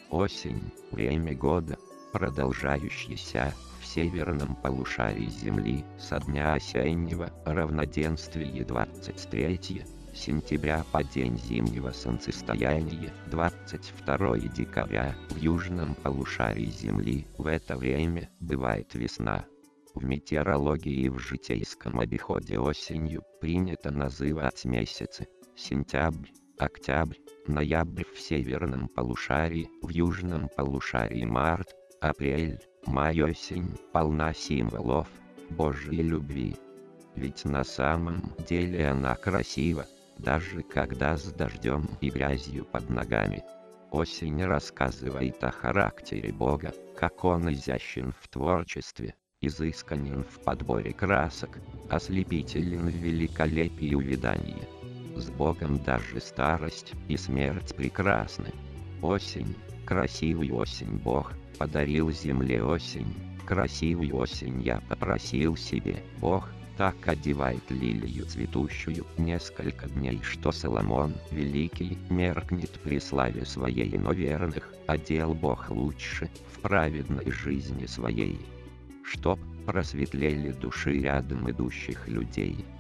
Осень — время года, продолжающееся в северном полушарии Земли со дня осеннего равноденствия 23 сентября по день зимнего солнцестояния 22 декабря в южном полушарии Земли. В это время бывает весна. В метеорологии и в житейском обиходе осенью принято называть месяцы: сентябрь, октябрь, ноябрь в северном полушарии, в южном полушарии март, апрель, май. Осень полна символов Божьей любви. Ведь на самом деле она красива, даже когда с дождем и грязью под ногами. Осень рассказывает о характере Бога, как Он изящен в творчестве, изысканен в подборе красок, ослепителен в великолепии увядания. С Богом даже старость и смерть прекрасны. Осень, красивую осень Бог подарил земле. Осень, красивую осень я попросил себе. Бог так одевает лилию цветущую несколько дней, что Соломон Великий меркнет при славе своей, но верных одел Бог лучше в праведной жизни своей, чтоб просветлели души рядом идущих людей.